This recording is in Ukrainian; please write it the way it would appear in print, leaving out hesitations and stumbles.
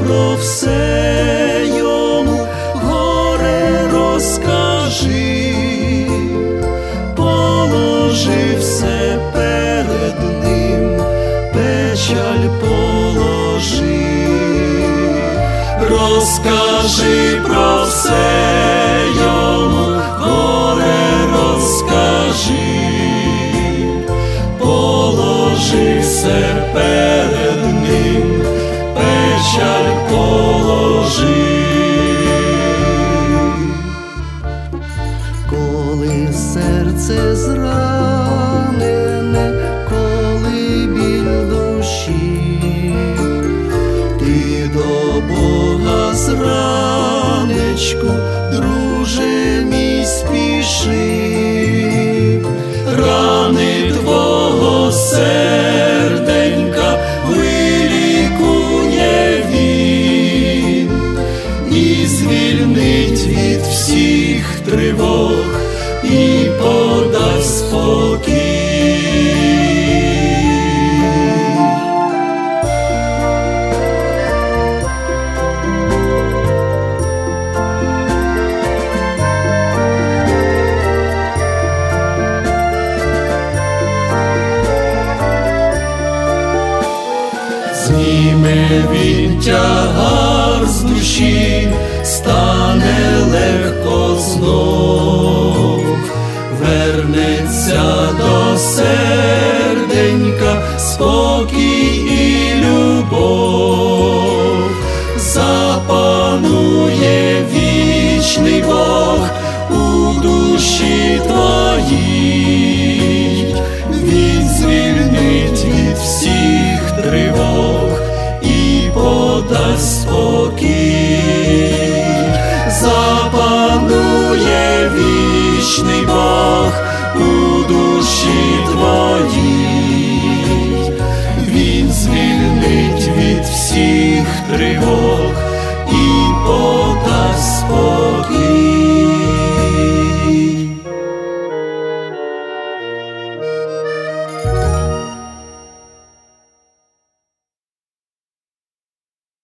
про все йому горе розкажи, положи все перед ним, печаль положи. Розкажи про все йому, горе розкажи, положи все перед ним, печаль положи. Коли серце зранене, коли біль душі, ти до Бога зранечку, друже мій, спіши. Рани твого серденька вилікує він і звільнить від всіх тривог і подасть спокій. Зніме він тягар з душі, стане легко знов, вернеться до серденька спокій і любов. Запанує вічний Бог у душі твоїй, він звільнить від всіх тривог і подасть спокій. Запанує вічний Бог у душі твоїй, він звільнить від всіх тривог